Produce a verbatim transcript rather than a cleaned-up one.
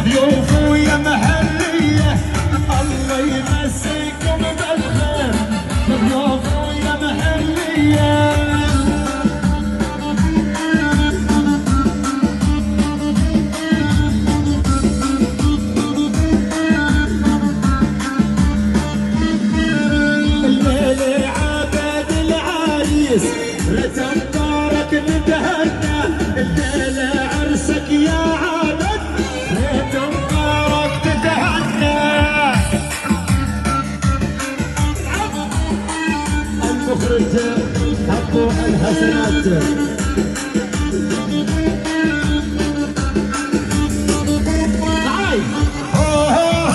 ضيوف ويا محلية الله يمسيكم بالخير ضيوف ويا محلية الليلة عبد العريس لتنطارك نتهنى الليلة عرسك يا عبد لتنطارك تتهنى المخرج ابو الحسنات